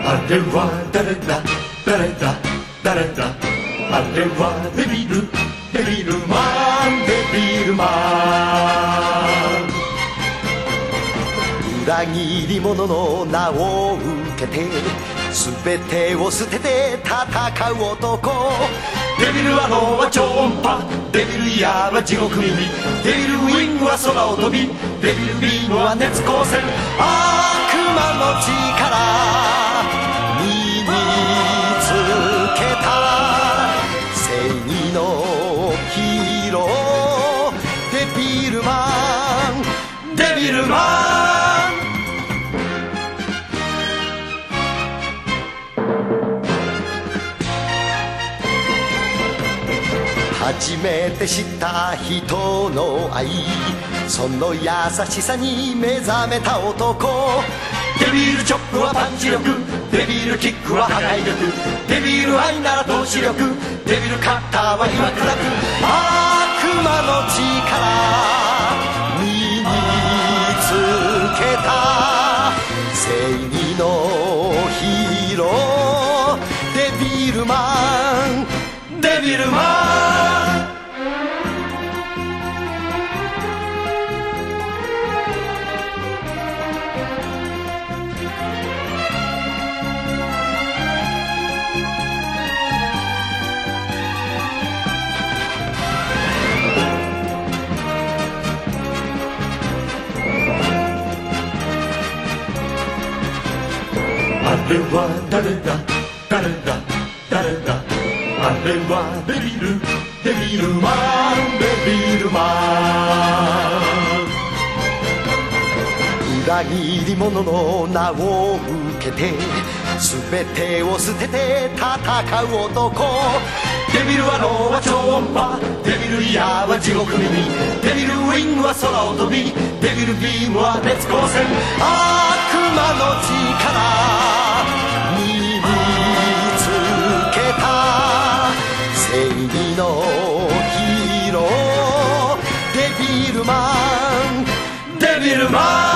あれは誰だ誰だ誰だ、あれはデビルマン、デビルマン。 裏切り者の名を受けて全てを捨てて戦う男。 デビルアローは超音波、デビルイヤーは地獄耳、デビルウィングは空を飛び、デビルビームは熱光線。 悪魔の力身につけた正義のヒーロー、デビルマン、 デビルマン。 初めて知った人の愛、その優しさに目覚めた男。 デビルチョップはパンチ力、デビルキックは破壊力、デビル愛なら投資力、デビルカッターは岩砕く。 悪魔の力身につけた正義のヒーロー、デビルマン、 デビルマン。あれは誰だ誰だ誰だ、あれはデビルマン、デビルマン。 裏切り者の名を受けて全てを捨てて戦う男。 デビルアローは超音波、デビルイヤーは地獄耳、デビルウィングは空を飛び、デビルビームは熱光線。 悪魔の力身につけた正義のヒーロー、デビルマン、 デビルマン。